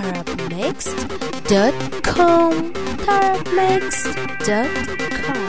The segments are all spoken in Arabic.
tarabmixed.com tarabmixed.com.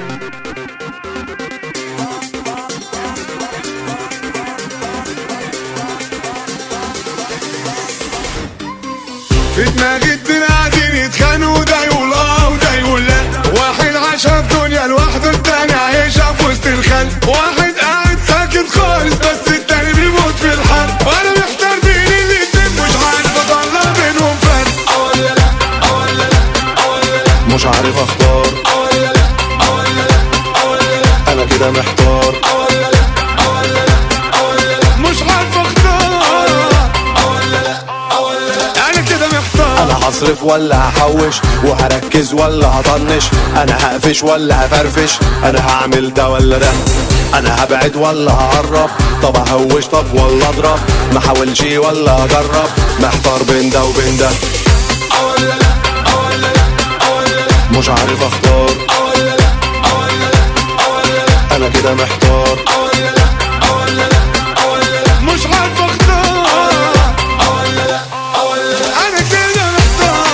في دماغي اتنين قاعدين يتخانقوا، وده يقول اه وده يقول لا. واحد عاشها في دنيا لوحده، التاني عايشها في وسط الخلق. واحد قاعد ساكت خالص بس التاني بيموت في الحل. وانا محتار بين الاتنين مش عارف اطلع بينهم فرق. اه ولا لا، اه ولا لا، اه ولا لا، مش عارف اختار. اه ولا لا، اه ولا لا، اه ولا لا، انا كده محتار. اه ولا لا، اه ولا لا، اه ولا لا، مش عارف اختار. اه ولا لا، اه ولا لا، انا كده محتار. انا هصرف ولا هحوش، وهركز ولا هطنش، انا هقفش ولا هفرفش، انا هعمل ده ولا ده، انا هبعد ولا هقرب، طب اهوش طب ولا اضرب، ما حاولش ولا اجرب، محتار بين ده وبين ده. اه ولا لا، اه ولا لا، اه ولا لا، مش عارف اختار. اه ولا لا، اه ولا لا، اه ولا لا، انا كده محتار. اه ولا لا، اه ولا لا، اه ولا لا، مش عارف اختار. اه ولا لا، اه ولا لا، انا كده محتار.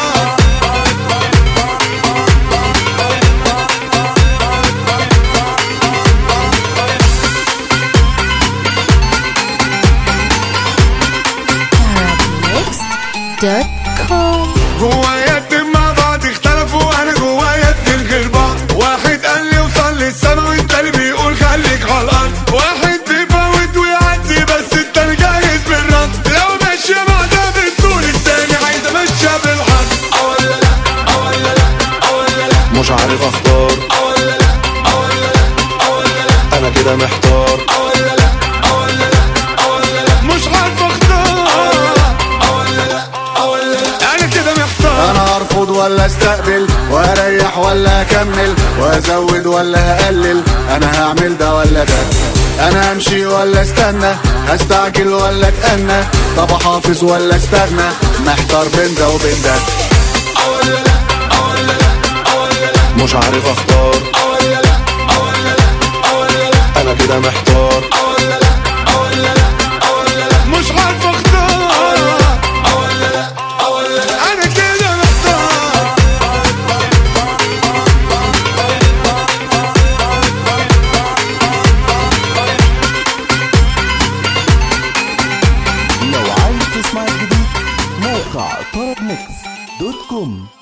tarabmixed.com. جوايا اتنين مع بعض اختلفوا، انا جوايا اتنين غير بعض. واحد قال لي وصل للسما، والتاني بيقول خليك على الارض. واحد بيفوت ويعدي بس التاني جاهز بالرد. لو ماشية مع ده بالطول، التاني عايز امشيها بالحرف. اه ولا لا، اه ولا لا، اه ولا لا، مش عارف اختار. اه ولا لا، اه ولا لا، اه ولا لا، انا كده محتار. اه ولا لا، اه ولا لا، اه ولا لا، مش عارف اختار. اه ولا لا، اه ولا لا، انا كده محتار. انا ارفض ولا استقبل، واريح ولا اكمل، وازود ولا هقلل، انا هعمل ده ولا ده، انا امشي ولا استنى، هستعجل ولا اتأنى، طب احافظ ولا استغنى، محتار بين ده وبين ده. اه ولا لا، اه ولا لا، اه ولا لا، مش عارف اختار. اه ولا لا، اه ولا لا، اه ولا لا، انا كده محتار. اه ولا لا، اه ولا لا، اه ولا لا، مش عارف اختار. اه ولا لا، اه ولا لا، انا كده محتار. لو عايز تسمع الجديد، موقع tarabmixed.com.